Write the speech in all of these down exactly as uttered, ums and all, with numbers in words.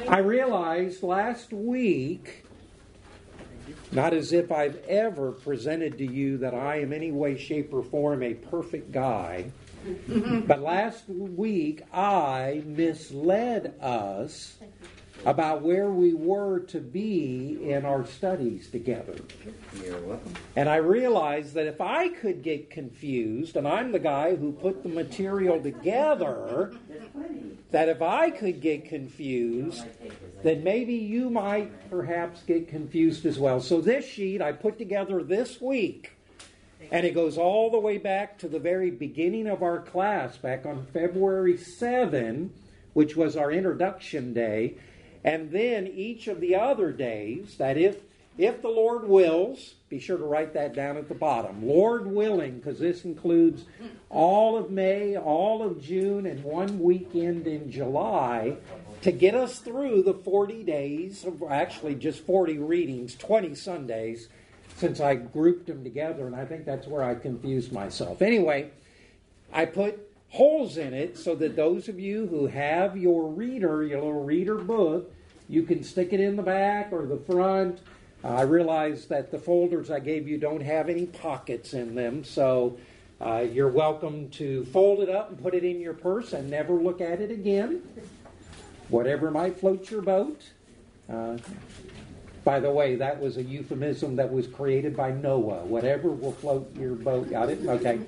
I realized last week, not as if I've ever presented to you that I am any way, shape, or form a perfect guy, but last week I misled us about where we were to be in our studies together. You're welcome. And I realized that if I could get confused, and I'm the guy who put the material together, that if I could get confused, then maybe you might perhaps get confused as well. So this sheet I put together this week, and it goes all the way back to the very beginning of our class, back on February seventh, which was our introduction day. And then each of the other days, that if if the Lord wills, be sure to write that down at the bottom. Lord willing, because this includes all of May, all of June, and one weekend in July, to get us through the forty days, of actually just forty readings, twenty Sundays, since I grouped them together, and I think that's where I confused myself. Anyway, I put holes in it so that those of you who have your reader, your little reader book, you can stick it in the back or the front. Uh, I realize that the folders I gave you don't have any pockets in them, so uh, you're welcome to fold it up and put it in your purse and never look at it again. Whatever might float your boat. Uh, by the way, that was a euphemism that was created by Noah. Whatever will float your boat. Got it? Okay.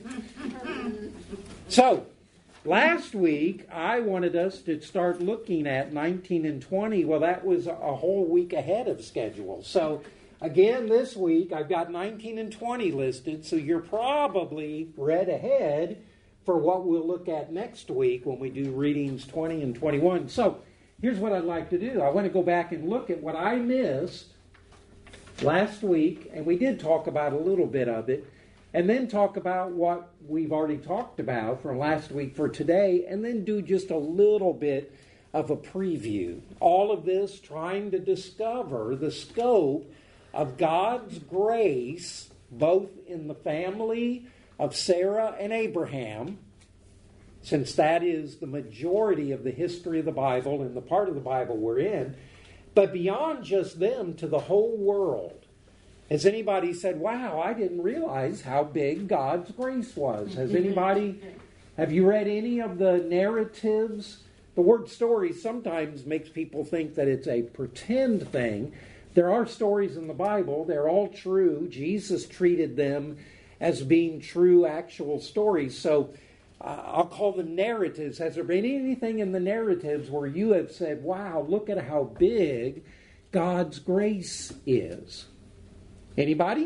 So, last week, I wanted us to start looking at nineteen and twenty. Well, that was a whole week ahead of schedule. So, again, this week, I've got nineteen and twenty listed, so you're probably read ahead for what we'll look at next week when we do readings twenty and twenty-one. So, here's what I'd like to do. I want to go back and look at what I missed last week, and we did talk about a little bit of it, and then talk about what we've already talked about from last week for today, and then do just a little bit of a preview. All of this trying to discover the scope of God's grace, both in the family of Sarah and Abraham, since that is the majority of the history of the Bible and the part of the Bible we're in, but beyond just them to the whole world. Has anybody said, wow, I didn't realize how big God's grace was? Has anybody, have you read any of the narratives? The word story sometimes makes people think that it's a pretend thing. There are stories in the Bible. They're all true. Jesus treated them as being true, actual stories. So uh, I'll call them narratives. Has there been anything in the narratives where you have said, wow, look at how big God's grace is? Anybody?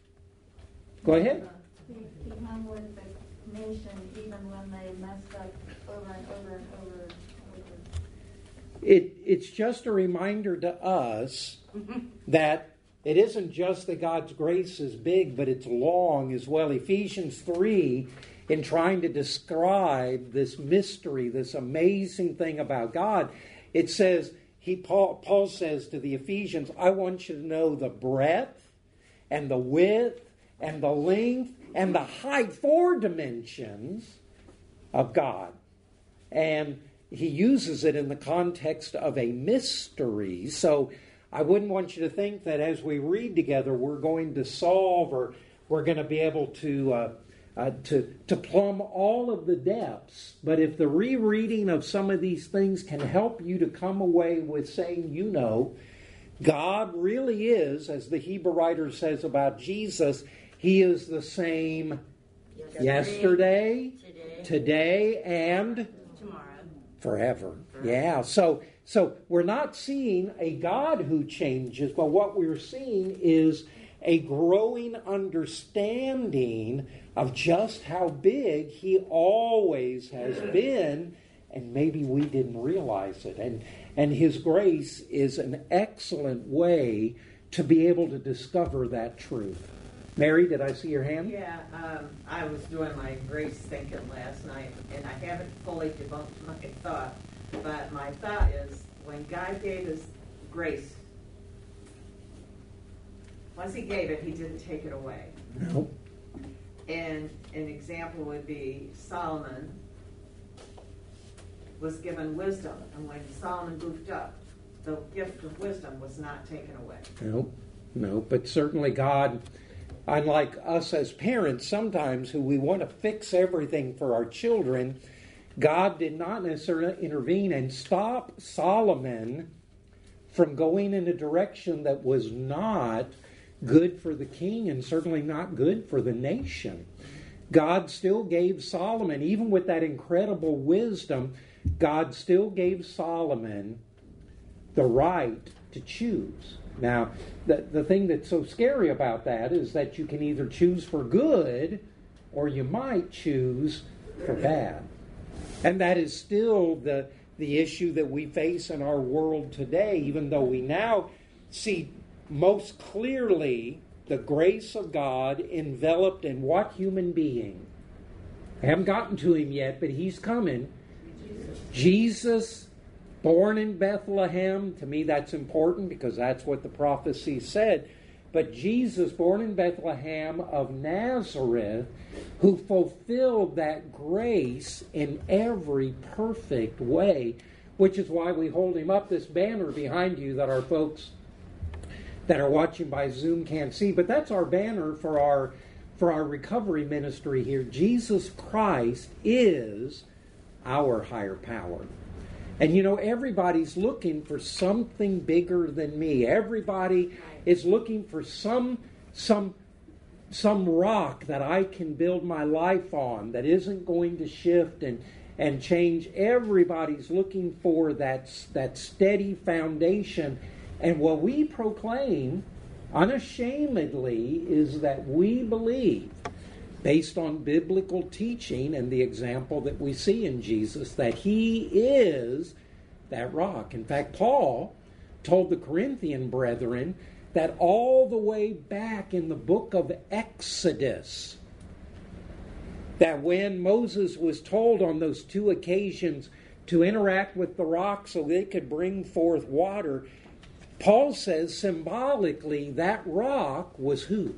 Go ahead. He, he hung with the nation even when they messed up over and over and over. and over. It, it's just a reminder to us that it isn't just that God's grace is big, but it's long as well. Ephesians three, in trying to describe this mystery, this amazing thing about God, it says, he Paul, Paul says to the Ephesians, I want you to know the breadth and the width and the length and the height, four dimensions of God. And he uses it in the context of a mystery. So I wouldn't want you to think that as we read together, we're going to solve or we're going to be able to uh, uh, to to plumb all of the depths. But if the rereading of some of these things can help you to come away with saying, you know, God really is, as the Hebrew writer says about Jesus, He is the same yesterday, yesterday today, today, and tomorrow, forever. Yeah, so so we're not seeing a God who changes, but what we're seeing is a growing understanding of just how big He always has been, and maybe we didn't realize it. And And His grace is an excellent way to be able to discover that truth. Mary, did I see your hand? Yeah, um, I was doing my grace thinking last night, and I haven't fully debunked my thought, but my thought is, when God gave His grace, once He gave it, He didn't take it away. No. And an example would be Solomon was given wisdom, and when Solomon goofed up, the gift of wisdom was not taken away. No, no, but certainly God, unlike us as parents sometimes who we want to fix everything for our children, God did not necessarily intervene and stop Solomon from going in a direction that was not good for the king and certainly not good for the nation. God still gave Solomon, even with that incredible wisdom, God still gave Solomon the right to choose. Now, the, the thing that's so scary about that is that you can either choose for good or you might choose for bad. And that is still the, the issue that we face in our world today, even though we now see most clearly the grace of God enveloped in what human being? I haven't gotten to him yet, but he's coming. Jesus. Jesus, born in Bethlehem. To me, that's important because that's what the prophecy said. But Jesus, born in Bethlehem of Nazareth, who fulfilled that grace in every perfect way, which is why we hold him up, this banner behind you that our folks that are watching by Zoom can't see. But that's our banner for our for our recovery ministry here. Jesus Christ is our higher power. And you know, everybody's looking for something bigger than me. Everybody is looking for some some some rock that I can build my life on that isn't going to shift and and change. Everybody's looking for that that steady foundation. And what we proclaim unashamedly is that we believe, based on biblical teaching and the example that we see in Jesus, that he is that rock. In fact, Paul told the Corinthian brethren that all the way back in the book of Exodus, that when Moses was told on those two occasions to interact with the rock so they could bring forth water, Paul says symbolically that rock was who?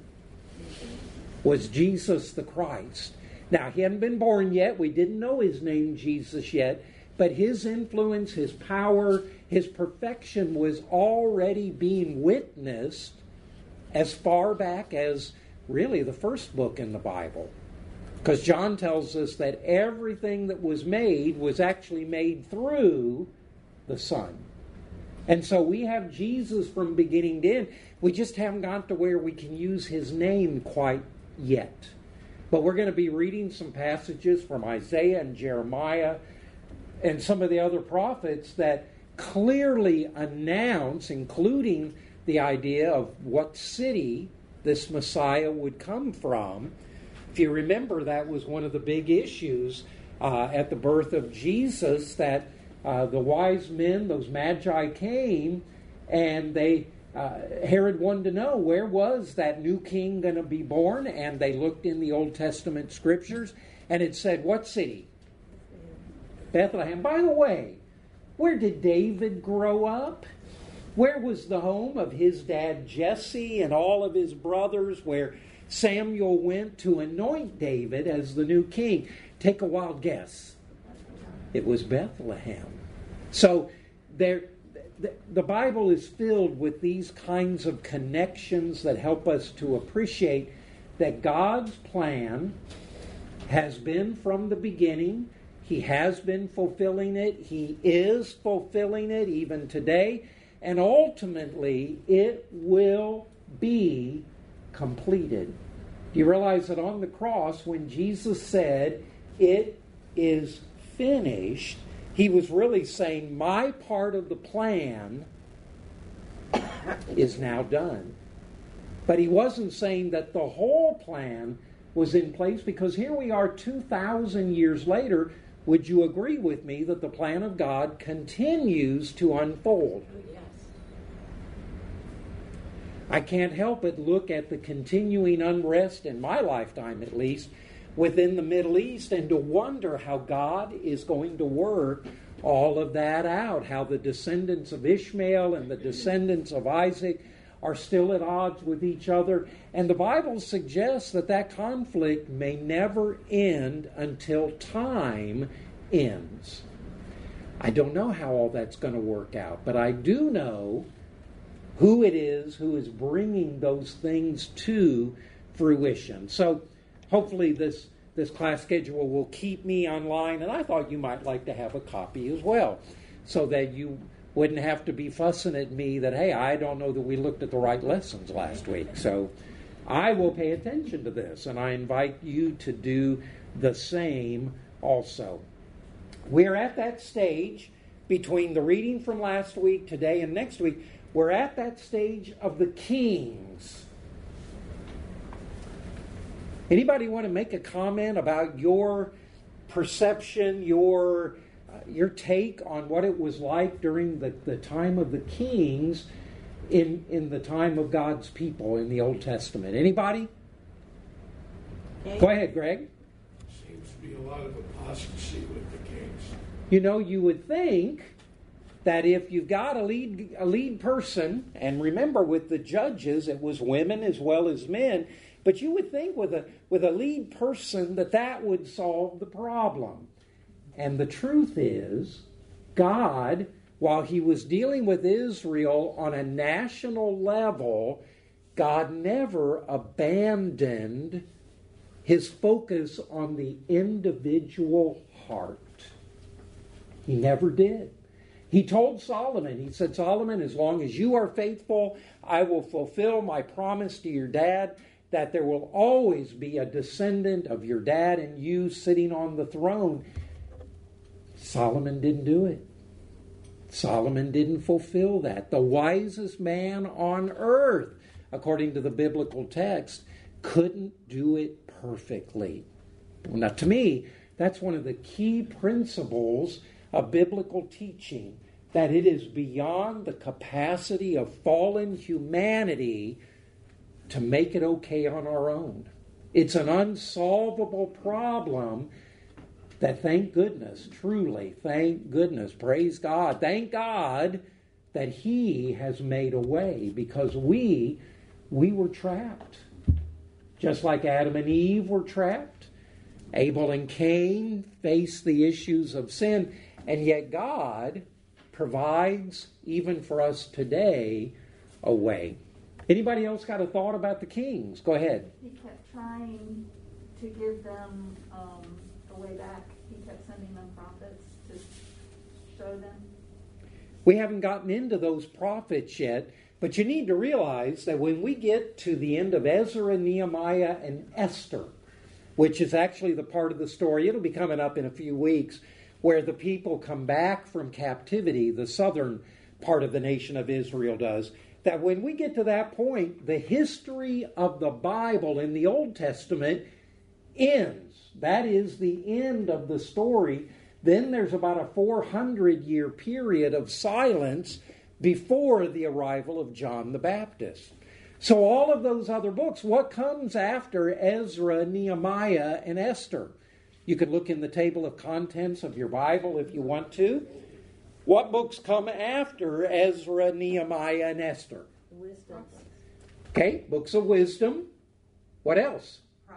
Was Jesus the Christ. Now, he hadn't been born yet. We didn't know his name, Jesus, yet. But his influence, his power, his perfection was already being witnessed as far back as really the first book in the Bible. Because John tells us that everything that was made was actually made through the Son. And so we have Jesus from beginning to end. We just haven't got to where we can use his name quite yet. But we're going to be reading some passages from Isaiah and Jeremiah and some of the other prophets that clearly announce, including the idea of what city this Messiah would come from. If you remember, that was one of the big issues uh, at the birth of Jesus, that Uh, the wise men, those magi, came, and they uh, Herod wanted to know, where was that new king going to be born? And they looked in the Old Testament scriptures, and it said, what city? Bethlehem. By the way, where did David grow up? Where was the home of his dad Jesse and all of his brothers, where Samuel went to anoint David as the new king? Take a wild guess. It was Bethlehem. So there, the, the Bible is filled with these kinds of connections that help us to appreciate that God's plan has been from the beginning. He has been fulfilling it. He is fulfilling it even today. And ultimately, it will be completed. Do you realize that on the cross, when Jesus said, "It is finished," he was really saying, my part of the plan is now done. But he wasn't saying that the whole plan was in place, because here we are two thousand years later. Would you agree with me that the plan of God continues to unfold? Yes. I can't help but look at the continuing unrest, in my lifetime at least, within the Middle East, and to wonder how God is going to work all of that out, how the descendants of Ishmael and the descendants of Isaac are still at odds with each other. And the Bible suggests that that conflict may never end until time ends. I don't know how all that's going to work out, but I do know who it is who is bringing those things to fruition. So hopefully this, this class schedule will keep me online, and I thought you might like to have a copy as well, so that you wouldn't have to be fussing at me that, hey, I don't know that we looked at the right lessons last week. So I will pay attention to this, and I invite you to do the same also. We're at that stage between the reading from last week, today, and next week. We're at that stage of the kings. Anybody want to make a comment about your perception, your uh, your take on what it was like during the, the time of the kings in, in the time of God's people in the Old Testament? Anybody? Go ahead, Greg. Seems to be a lot of apostasy with the kings. You know, you would think that if you've got a lead a lead person, and remember with the judges it was women as well as men, but you would think with a with a lead person that that would solve the problem. And the truth is, God, while he was dealing with Israel on a national level, God never abandoned his focus on the individual heart. He never did. He told Solomon, he said, Solomon, as long as you are faithful, I will fulfill my promise to your dad that there will always be a descendant of your dad and you sitting on the throne. Solomon didn't do it. Solomon didn't fulfill that. The wisest man on earth, according to the biblical text, couldn't do it perfectly. Now, to me, that's one of the key principles of biblical teaching, that it is beyond the capacity of fallen humanity to make it okay on our own. It's an unsolvable problem that, thank goodness, truly, thank goodness, praise God, thank God that he has made a way, because we, we were trapped. Just like Adam and Eve were trapped, Abel and Cain faced the issues of sin, and yet God provides, even for us today, a way. Anybody else got a thought about the kings? Go ahead. He kept trying to give them um, a way back. He kept sending them prophets to show them. We haven't gotten into those prophets yet, but you need to realize that when we get to the end of Ezra, Nehemiah, and Esther, which is actually the part of the story, it'll be coming up in a few weeks, where the people come back from captivity, the southern part of the nation of Israel does, that when we get to that point, the history of the Bible in the Old Testament ends. That is the end of the story. Then there's about a four hundred year period of silence before the arrival of John the Baptist. So all of those other books, what comes after Ezra, Nehemiah, and Esther? You could look in the table of contents of your Bible if you want to. What books come after Ezra, Nehemiah, and Esther? Wisdom. Okay, books of wisdom. What else?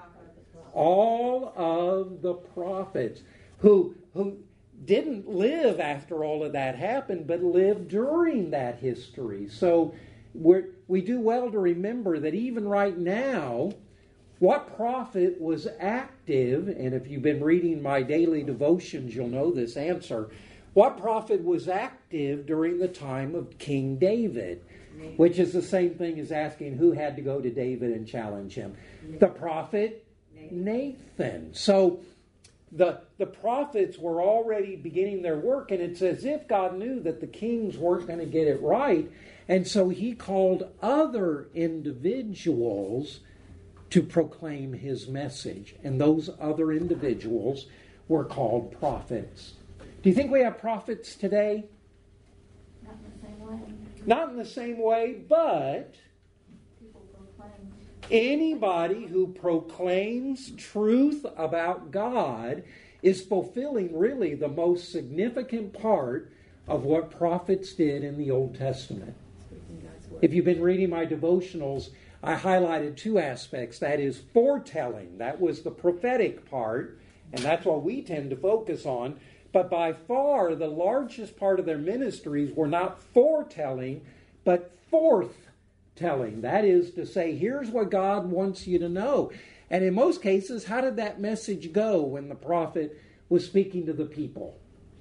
All of the prophets who, who didn't live after all of that happened, but lived during that history. So we're, we do well to remember that even right now, what prophet was active, and if you've been reading my daily devotions, you'll know this answer. What prophet was active during the time of King David? Nathan. Which is the same thing as asking who had to go to David and challenge him. Nathan. The prophet Nathan. Nathan. So the, the prophets were already beginning their work, and it's as if God knew that the kings weren't going to get it right, and so he called other individuals to proclaim his message. And those other individuals were called prophets. Do you think we have prophets today? Not in the same way. Not in the same way, but People proclaim. anybody who proclaims truth about God is fulfilling really the most significant part of what prophets did in the Old Testament. If you've been reading my devotionals, I highlighted two aspects. That is foretelling. That was the prophetic part, and that's what we tend to focus on. But by far, the largest part of their ministries were not foretelling, but forth-telling. That is to say, here's what God wants you to know. And in most cases, how did that message go when the prophet was speaking to the people?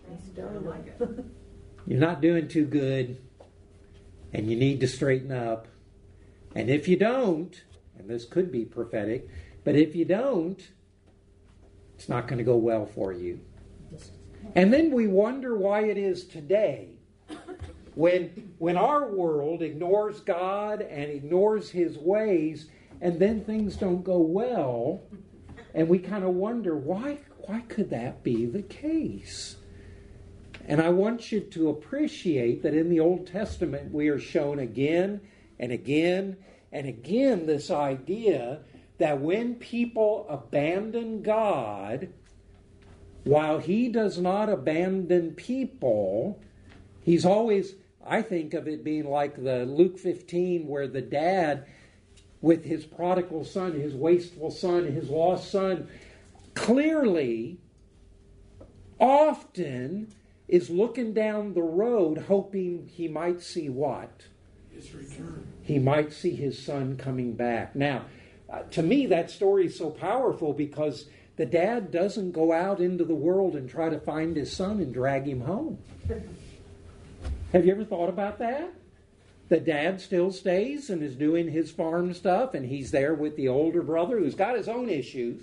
You're not doing too good, and you need to straighten up. And if you don't, and this could be prophetic, but if you don't, it's not going to go well for you. And then we wonder why it is today, when, when our world ignores God and ignores His ways, and then things don't go well, and we kind of wonder, why, why could that be the case? And I want you to appreciate that in the Old Testament we are shown again and again and again this idea that when people abandon God, while He does not abandon people, He's always, I think of it being like the Luke fifteen where the dad with his prodigal son, his wasteful son, his lost son, clearly, often is looking down the road hoping he might see what? His return. He might see his son coming back. Now, uh, to me, that story is so powerful because the dad doesn't go out into the world and try to find his son and drag him home. Have you ever thought about that? The dad still stays and is doing his farm stuff, and he's there with the older brother who's got his own issues.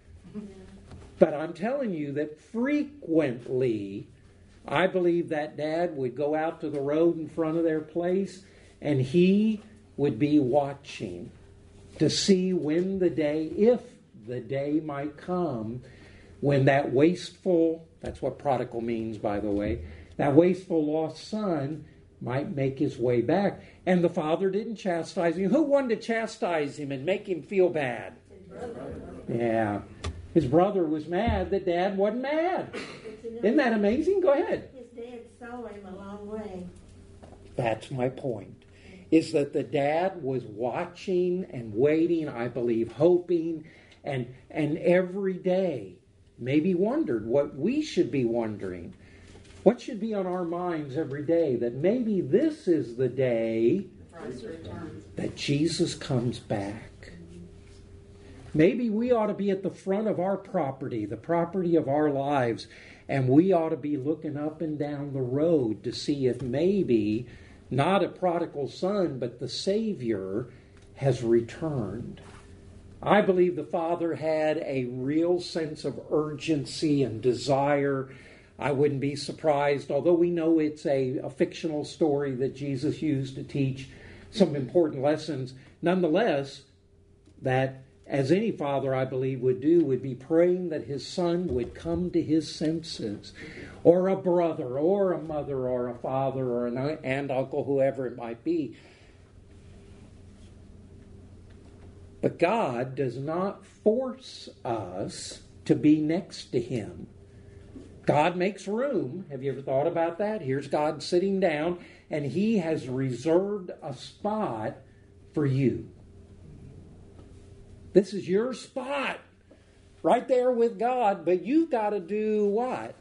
But I'm telling you that frequently, I believe that dad would go out to the road in front of their place, and he would be watching to see when the day, if the day might come, when that wasteful, that's what prodigal means, by the way, that wasteful lost son might make his way back. And the father didn't chastise him. Who wanted to chastise him and make him feel bad? Yeah. His brother was mad that dad wasn't mad. Isn't that amazing? Go ahead. His dad saw him a long way. That's my point. Is that the dad was watching and waiting, I believe, hoping, and and every day maybe wondered what we should be wondering. What should be on our minds every day? That maybe this is the day that Jesus comes back. Maybe we ought to be at the front of our property, the property of our lives, and we ought to be looking up and down the road to see if maybe not a prodigal son, but the Savior has returned. I believe the Father had a real sense of urgency and desire. I wouldn't be surprised, although we know it's a, a fictional story that Jesus used to teach some important lessons, nonetheless, that as any father, I believe, would do, would be praying that his son would come to his senses, or a brother, or a mother, or a father, or an aunt, uncle, whoever it might be. But God does not force us to be next to Him. God makes room. Have you ever thought about that? Here's God sitting down, and He has reserved a spot for you. This is your spot, right there with God, but you've got to do what?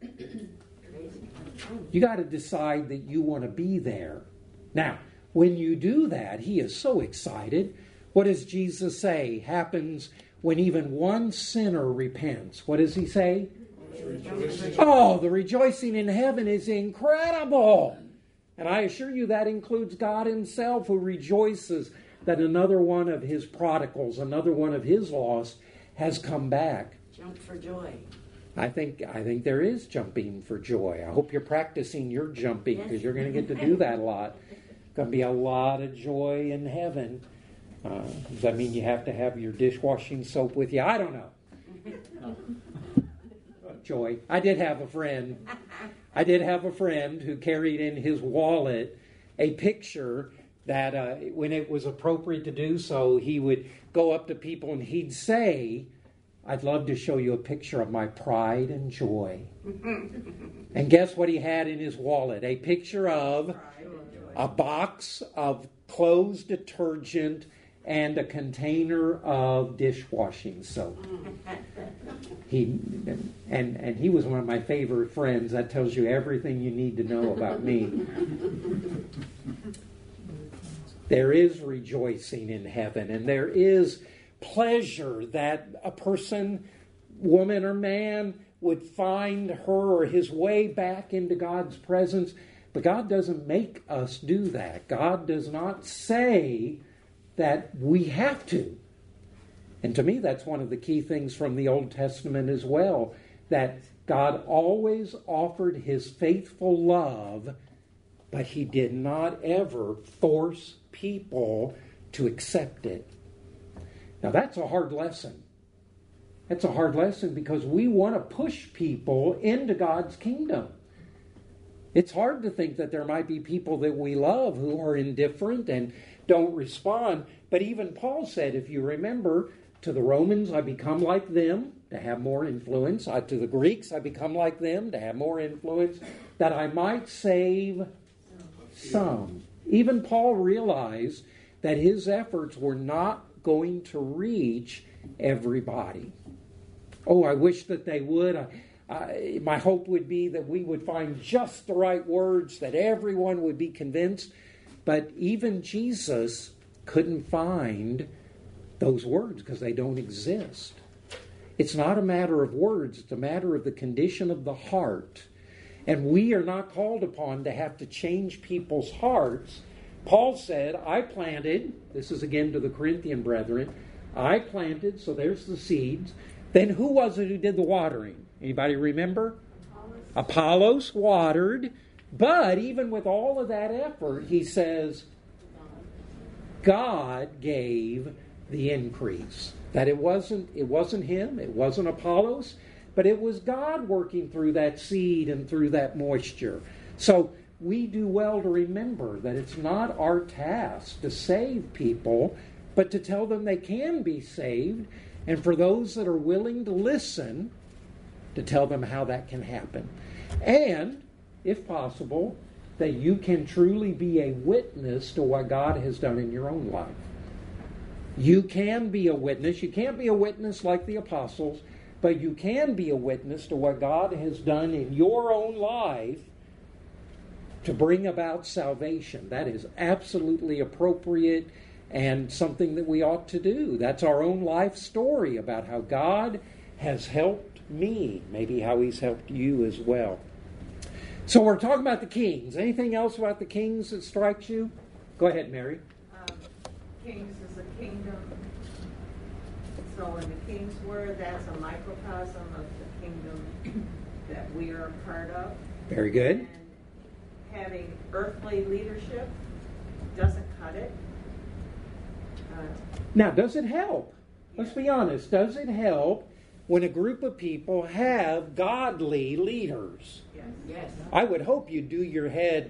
You got to decide that you want to be there. Now, when you do that, He is so excited. What does Jesus say happens when even one sinner repents? What does He say? Oh, the rejoicing in heaven is incredible. And I assure you that includes God Himself, who rejoices that another one of His prodigals, another one of His lost, has come back. Jump for joy. I think I think there is jumping for joy. I hope you're practicing your jumping, because you're going to get to do that a lot. Going to be a lot of joy in heaven. Uh, does that mean you have to have your dishwashing soap with you? I don't know. No. Joy. I did have a friend. I did have a friend who carried in his wallet a picture that uh, when it was appropriate to do so, he would go up to people and he'd say, "I'd love to show you a picture of my pride and joy." And guess what he had in his wallet? A picture of a box of clothes detergent and a container of dishwashing soap. he and and he was one of my favorite friends. That tells you everything you need to know about me. There is rejoicing in heaven, and there is pleasure that a person, woman or man, would find her or his way back into God's presence. But God doesn't make us do that. God does not say that we have to. And to me, that's one of the key things from the Old Testament as well, that God always offered his faithful love, but he did not ever force people to accept it. Now, that's a hard lesson. That's a hard lesson because we want to push people into God's kingdom. It's hard to think that there might be people that we love who are indifferent and don't respond. But even Paul said, if you remember, to the Romans, I become like them to have more influence. I, to the Greeks, I become like them to have more influence, that I might save some. Even Paul realized that his efforts were not going to reach everybody. Oh, I wish that they would. I, I, my hope would be that we would find just the right words, that everyone would be convinced. But even Jesus couldn't find those words because they don't exist. It's not a matter of words. It's a matter of the condition of the heart. And we are not called upon to have to change people's hearts. Paul said, I planted, this is again to the Corinthian brethren, I planted, so there's the seeds. Then who was it who did the watering? Anybody remember? Apollos. Apollos watered, but even with all of that effort, he says, God gave the increase. That it wasn't, it wasn't him, it wasn't Apollos, but it was God working through that seed and through that moisture. So we do well to remember that it's not our task to save people, but to tell them they can be saved, and for those that are willing to listen, to tell them how that can happen. And, if possible, that you can truly be a witness to what God has done in your own life. You can be a witness. You can't be a witness like the apostles, but you can be a witness to what God has done in your own life to bring about salvation. That is absolutely appropriate and something that we ought to do. That's our own life story about how God has helped me, maybe how he's helped you as well. So we're talking about the kings. Anything else about the kings that strikes you? Go ahead, Mary. Um, kings is a kingdom. So when the king's word, that's a microcosm of the kingdom that we are a part of. Very good. And having earthly leadership doesn't cut it. Uh, now, does it help? Let's be honest. Does it help when a group of people have godly leaders? Yes. Yes. I would hope you do your head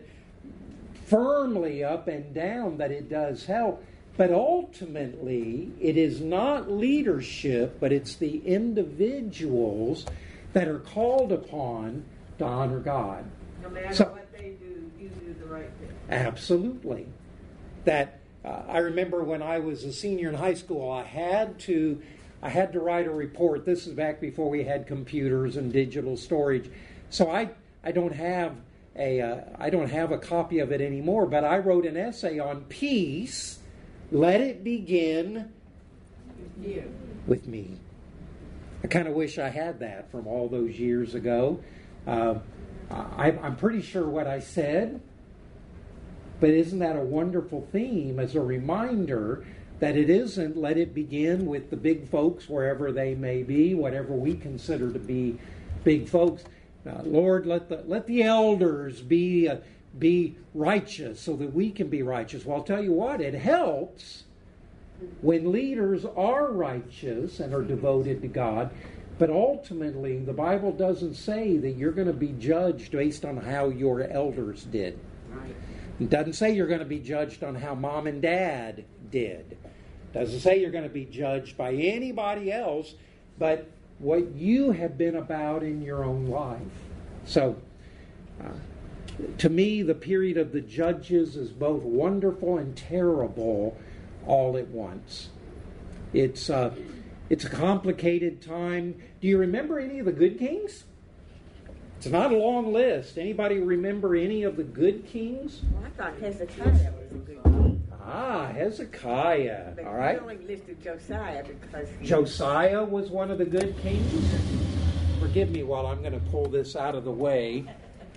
firmly up and down that it does help. But ultimately, it is not leadership, but it's the individuals that are called upon to honor God. No matter so, what they do, you do the right thing. Absolutely. That uh, I remember when I was a senior in high school, I had to I had to write a report. This is back before we had computers and digital storage. So I I don't have a uh, I don't have a copy of it anymore, but I wrote an essay on peace. Let it begin You. with me. I kind of wish I had that from all those years ago. Uh, I, I'm pretty sure what I said, but isn't that a wonderful theme as a reminder that it isn't let it begin with the big folks wherever they may be, whatever we consider to be big folks. Uh, Lord, let the let the elders be uh, be righteous so that we can be righteous. Well, I'll tell you what, it helps when leaders are righteous and are devoted to God. But ultimately, the Bible doesn't say that you're going to be judged based on how your elders did. Right. It doesn't say you're going to be judged on how mom and dad did. It doesn't say you're going to be judged by anybody else, but what you have been about in your own life. So, uh, to me, the period of the judges is both wonderful and terrible all at once. It's uh, It's a complicated time. Do you remember any of the good kings? It's not a long list. Anybody remember any of the good kings? Well, I thought Hezekiah was a good king. Ah, Hezekiah. But All right. we only listed Josiah because he... Josiah was one of the good kings. Forgive me while I'm going to pull this out of the way.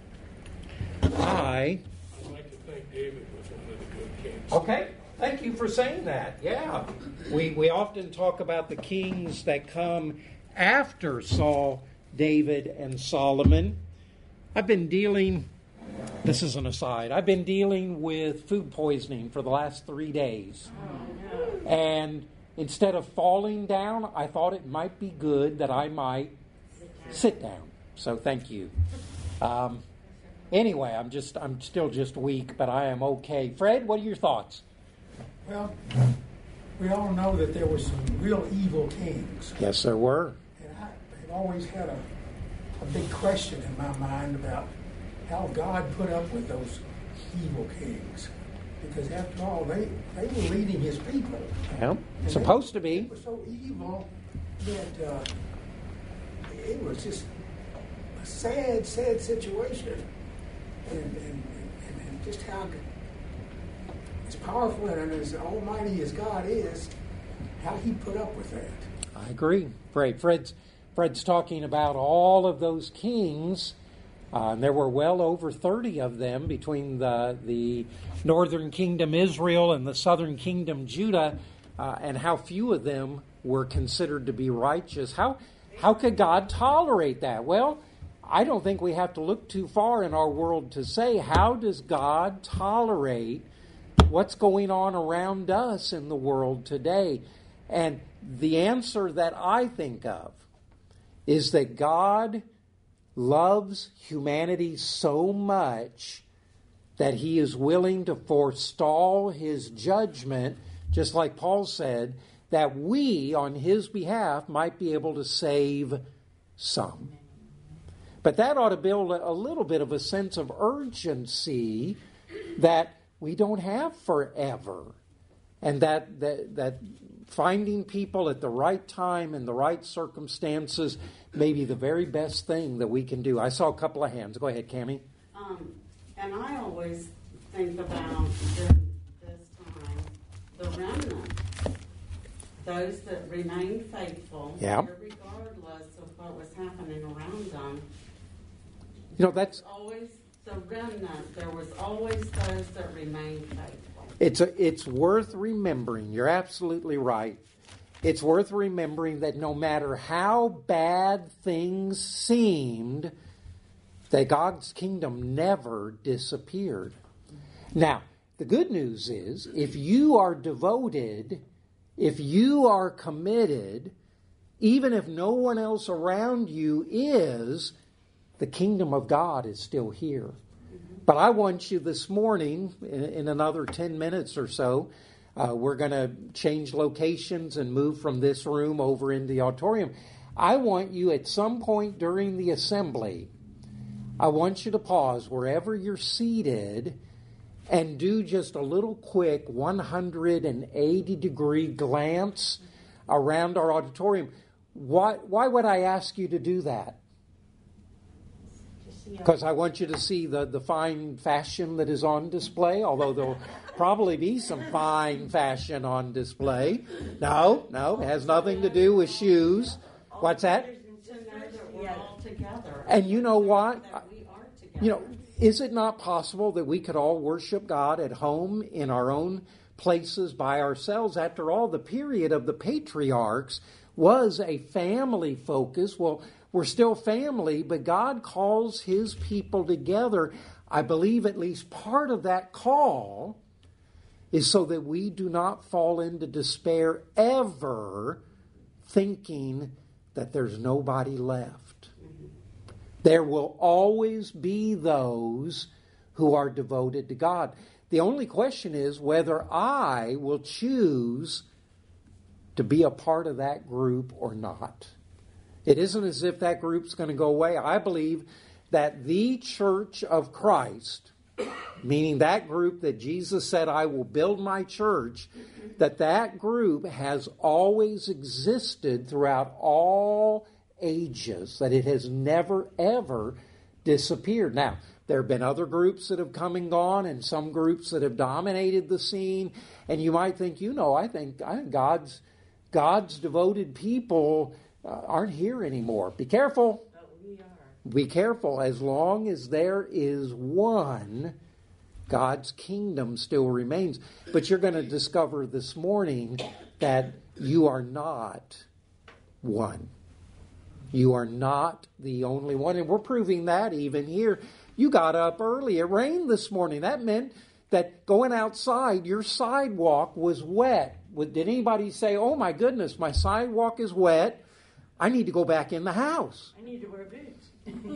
I... I'd like to think David was one of the good kings. Okay. Thank you for saying that. Yeah. We, we often talk about the kings that come after Saul, David, and Solomon. I've been dealing... This is an aside. I've been dealing with food poisoning for the last three days. And instead of falling down, I thought it might be good that I might sit down. So thank you. Um, anyway, I'm just I'm still just weak, but I am okay. Fred, what are your thoughts? Well, we all know that there were some real evil kings. Yes, there were. And I have always had a, a big question in my mind about how God put up with those evil kings. Because after all, they, they were leading his people. Yeah, And supposed to they, be. They were so evil that uh, it was just a sad, sad situation. And, and, and, and just how as powerful and as almighty as God is, how he put up with that. I agree. Fred, Fred's, Fred's talking about all of those kings. Uh, and there were well over thirty of them between the the northern kingdom Israel and the southern kingdom Judah, uh, and how few of them were considered to be righteous. How how could God tolerate that? Well, I don't think we have to look too far in our world to say, how does God tolerate what's going on around us in the world today? And the answer that I think of is that God loves humanity so much that he is willing to forestall his judgment, just like Paul said, that we, on his behalf, might be able to save some. But that ought to build a little bit of a sense of urgency that we don't have forever. And that, that, that finding people at the right time in the right circumstances may be the very best thing that we can do. I saw a couple of hands. Go ahead, Cammie. Um, and I always think about during this time, the remnant, those that remain faithful, Yeah. regardless of what was happening around them. You know, that's always the remnant. There was always those that remained faithful. It's a, it's worth remembering. You're absolutely right. It's worth remembering that no matter how bad things seemed, that God's kingdom never disappeared. Now, the good news is, if you are devoted, if you are committed, even if no one else around you is, the kingdom of God is still here. But I want you this morning, in, in another ten minutes or so, uh, we're going to change locations and move from this room over into the auditorium. I want you at some point during the assembly, I want you to pause wherever you're seated and do just a little quick one hundred eighty degree glance around our auditorium. Why, why would I ask you to do that? Because I want you to see the, the fine fashion that is on display, although there'll probably be some fine fashion on display. No, no, it has nothing to do with shoes. What's that? To know that we're all together. And you know what? That we are together. You know, is it not possible that we could all worship God at home in our own places by ourselves? After all, the period of the patriarchs was a family focus. Well, we're still family, but God calls his people together. I believe at least part of that call is so that we do not fall into despair ever thinking that there's nobody left. There will always be those who are devoted to God. The only question is whether I will choose to be a part of that group or not. It isn't as if that group's going to go away. I believe that the church of Christ meaning that group that Jesus said, I will build my church, that that group has always existed throughout all ages, that it has never, ever disappeared. Now, there have been other groups that have come and gone, and some groups that have dominated the scene, and you might think, you know, I think, I think God's, God's devoted people uh, aren't here anymore. Be careful. But we are. Be careful. As long as there is one, God's kingdom still remains. But you're going to discover this morning that you are not one. You are not the only one. And we're proving that even here. You got up early. It rained this morning. That meant that going outside, your sidewalk was wet. Did anybody say, oh my goodness, my sidewalk is wet. I need to go back in the house. I need to wear boots.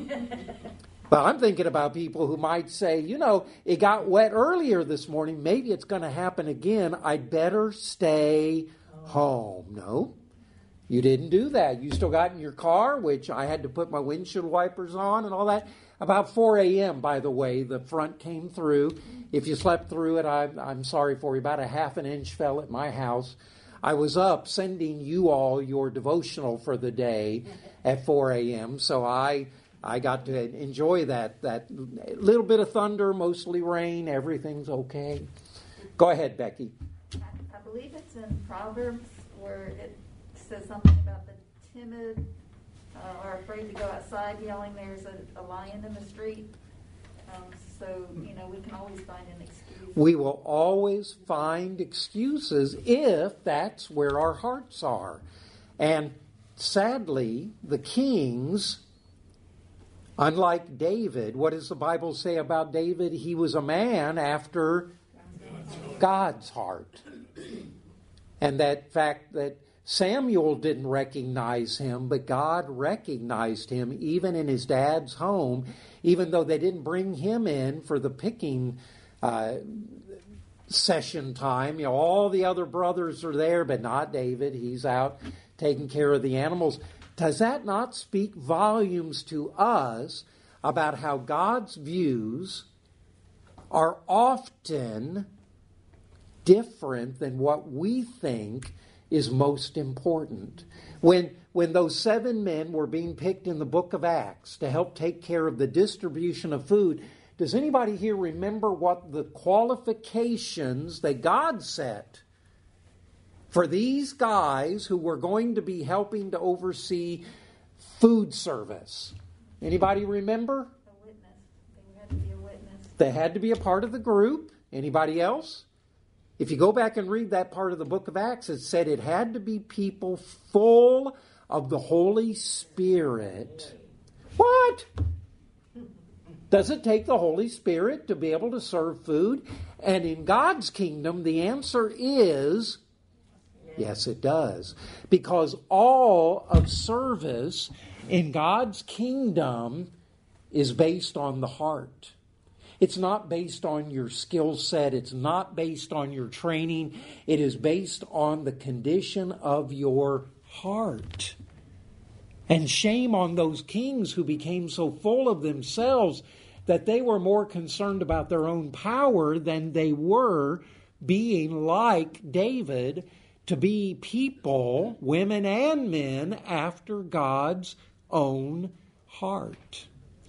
Well, I'm thinking about people who might say, you know, it got wet earlier this morning. Maybe it's going to happen again. I'd better stay home. No, you didn't do that. You still got in your car, which I had to put my windshield wipers on and all that. About four a.m., by the way, the front came through. If you slept through it, I, I'm sorry for you. About a half an inch fell at my house. I was up sending you all your devotional for the day at four a.m., so I I got to enjoy that, that little bit of thunder, mostly rain. Everything's okay. Go ahead, Becky. I, I believe it's in Proverbs where it says something about the timid uh, are afraid to go outside yelling there's a, a lion in the street. Um, so, you know, we can always find an excuse. We will always find excuses if that's where our hearts are. And sadly, the kings, unlike David, what does the Bible say about David? He was a man after God's heart. And that fact that Samuel didn't recognize him, but God recognized him even in his dad's home, even though they didn't bring him in for the picking uh, session time. You know, all the other brothers are there, but not David. He's out taking care of the animals. Does that not speak volumes to us about how God's views are often different than what we think is most important? When, when those seven men were being picked in the book of Acts to help take care of the distribution of food, does anybody here remember what the qualifications that God set for these guys who were going to be helping to oversee food service? Anybody remember? A witness. They had to be a witness. They had to be a part of the group. Anybody else? If you go back and read that part of the book of Acts, it said it had to be people full of the Holy Spirit. What? Does it take the Holy Spirit to be able to serve food? And in God's kingdom, the answer is yes, it does. Because all of service in God's kingdom is based on the heart. It's not based on your skill set. It's not based on your training. It is based on the condition of your heart. And shame on those kings who became so full of themselves that they were more concerned about their own power than they were being like David, to be people, women and men, after God's own heart.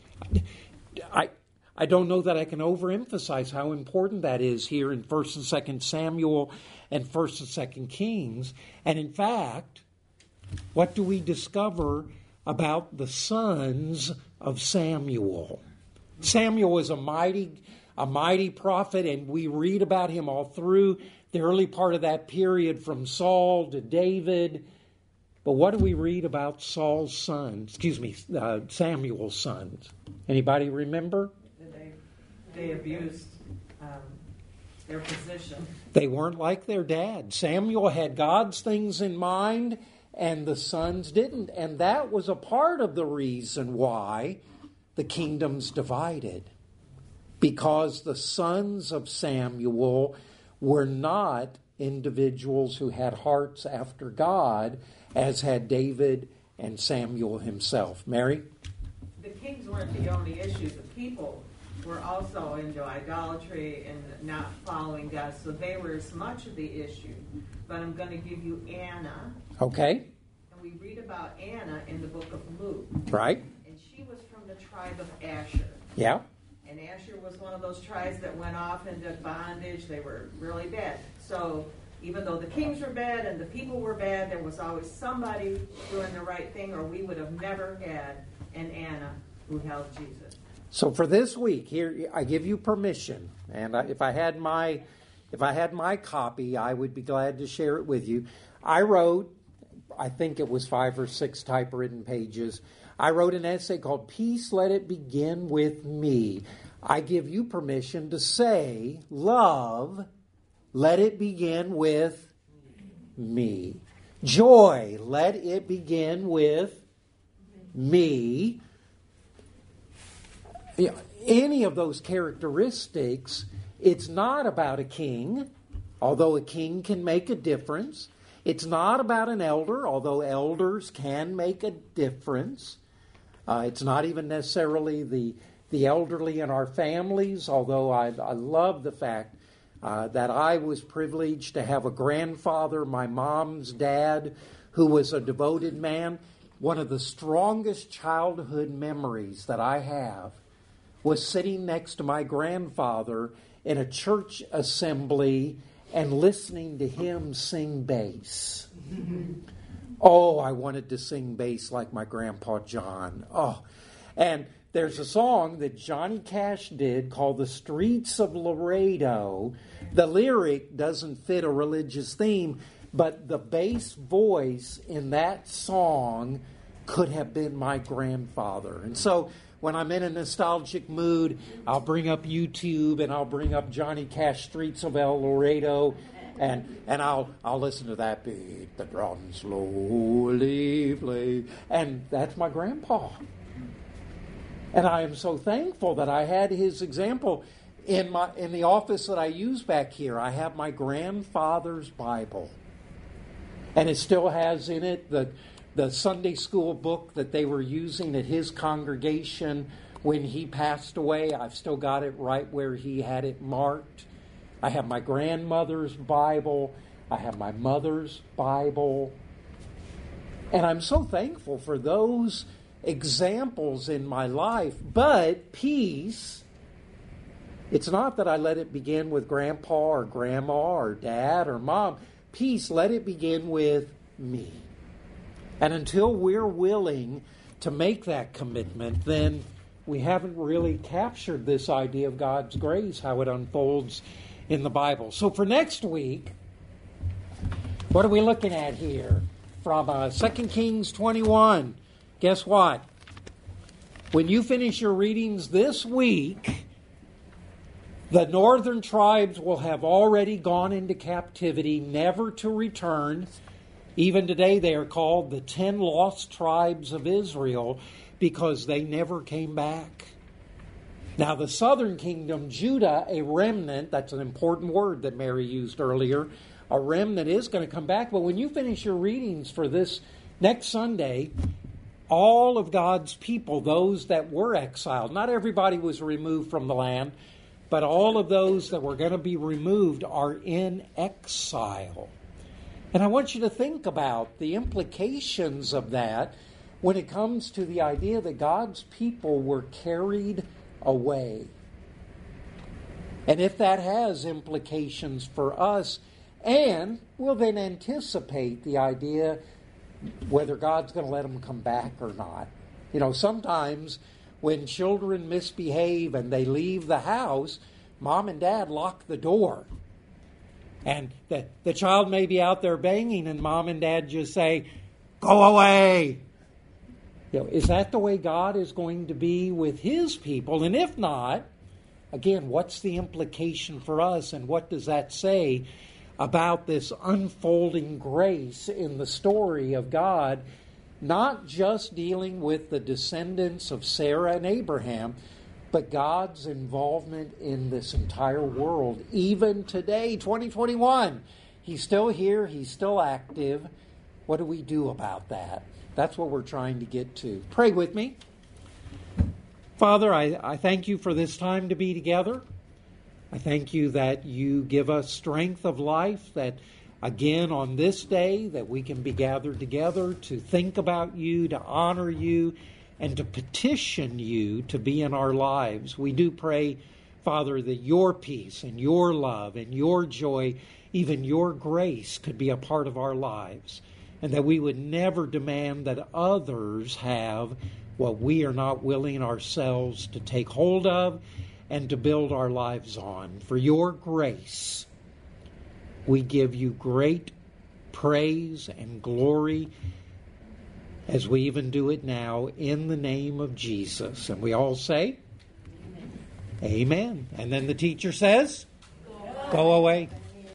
I I don't know that I can overemphasize how important that is here in First and Second Samuel and First and Second Kings. And in fact, what do we discover about the sons of Samuel? Samuel is a mighty, a mighty prophet, and we read about him all through the early part of that period, from Saul to David. But what do we read about Saul's sons? Excuse me, uh, Samuel's sons. Anybody remember? They abused um, their position. They weren't like their dad. Samuel had God's things in mind, and the sons didn't. And that was a part of the reason why the kingdom's divided. Because the sons of Samuel were not individuals who had hearts after God, as had David and Samuel himself. Mary? The kings weren't the only issue. The people were also into idolatry and not following God, so they were as much of the issue. But I'm going to give you Anna. Okay. And we read about Anna in the book of Luke. Right. And she was from the tribe of Asher. Yeah. And Asher was one of those tribes that went off into bondage. They were really bad. So even though the kings were bad and the people were bad, there was always somebody doing the right thing, or we would have never had an Anna who held Jesus. So for this week, here I give you permission, and I, if I had my if I had my copy, I would be glad to share it with you. I wrote, I think it was five or six typewritten pages. I wrote an essay called "Peace, Let It Begin with Me." I give you permission to say, "Love, let it begin with me. Joy, let it begin with me." You know, any of those characteristics, it's not about a king, although a king can make a difference. It's not about an elder, although elders can make a difference. Uh, it's not even necessarily the the elderly in our families, although I, I love the fact uh, that I was privileged to have a grandfather, my mom's dad, who was a devoted man. One of the strongest childhood memories that I have was sitting next to my grandfather in a church assembly and listening to him sing bass. Oh, I wanted to sing bass like my grandpa John. Oh, and there's a song that Johnny Cash did called "The Streets of Laredo." The lyric doesn't fit a religious theme, but the bass voice in that song could have been my grandfather. And so when I'm in a nostalgic mood, I'll bring up YouTube and I'll bring up Johnny Cash, "Streets of El Laredo," and and I'll I'll listen to that beat, the drum slowly play, and that's my grandpa. And I am so thankful that I had his example in my in the office that I use back here. I have my grandfather's Bible, and it still has in it the the Sunday school book that they were using at his congregation when he passed away. I've still got it right where he had it marked. I have my grandmother's Bible. I have my mother's Bible. And I'm so thankful for those examples in my life. But peace, it's not that I let it begin with grandpa or grandma or dad or mom. Peace, let it begin with me. And until we're willing to make that commitment, then we haven't really captured this idea of God's grace, how it unfolds in the Bible. So for next week, what are we looking at here? From uh, Second Kings twenty-one. Guess what? When you finish your readings this week, the northern tribes will have already gone into captivity, never to return. Even today they are called the ten lost tribes of Israel because they never came back. Now the southern kingdom, Judah, a remnant, that's an important word that Mary used earlier, a remnant is going to come back. But when you finish your readings for this next Sunday, all of God's people, those that were exiled, not everybody was removed from the land, but all of those that were going to be removed are in exile. And I want you to think about the implications of that when it comes to the idea that God's people were carried away. And if that has implications for us, and we'll then anticipate the idea whether God's going to let them come back or not. You know, sometimes when children misbehave and they leave the house, mom and dad lock the door. And the, the child may be out there banging and mom and dad just say, "Go away." You know, is that the way God is going to be with His people? And if not, again, what's the implication for us? And what does that say about this unfolding grace in the story of God, not just dealing with the descendants of Sarah and Abraham, but God's involvement in this entire world, even today, twenty twenty-one. He's still here. He's still active. What do we do about that? That's what we're trying to get to. Pray with me. Father, I, I thank you for this time to be together. I thank you that you give us strength of life, that again on this day that we can be gathered together to think about you, to honor you, and to petition you to be in our lives. We do pray, Father, that your peace and your love and your joy, even your grace, could be a part of our lives, and that we would never demand that others have what we are not willing ourselves to take hold of and to build our lives on. For your grace, we give you great praise and glory as we even do it now in the name of Jesus. And we all say, Amen. Amen. And then the teacher says, Go away.